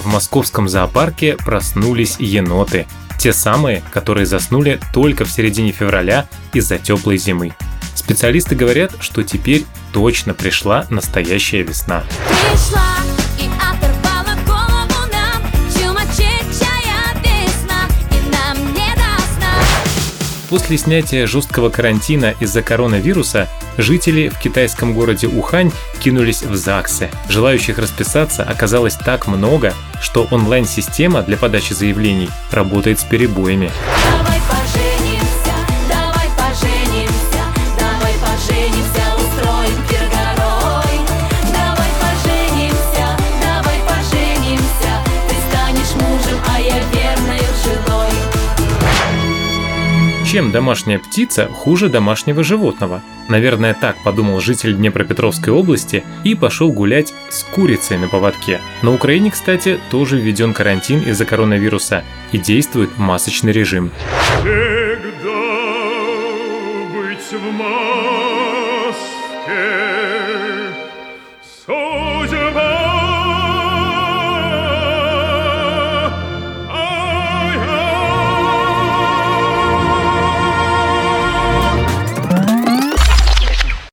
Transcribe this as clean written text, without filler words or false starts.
в московском зоопарке проснулись еноты. Те самые, которые заснули только в середине февраля из-за теплой зимы. Специалисты говорят, что теперь точно пришла настоящая весна. Пришла и оторвала голову нам, сумасшедшая весна, и нам не до сна. После снятия жесткого карантина из-за коронавируса жители в китайском городе Ухань кинулись в ЗАГСы. Желающих расписаться оказалось так много, что онлайн-система для подачи заявлений работает с перебоями. Давай поженимся, давай поженимся, давай поженимся, устроим пир горой. Давай поженимся, ты станешь мужем, а я верною женой. Чем домашняя птица хуже домашнего животного? Наверное, так подумал житель Днепропетровской области и пошел гулять с курицей на поводке. На Украине, кстати, тоже введен карантин из-за коронавируса и действует масочный режим. Всегда быть в маске.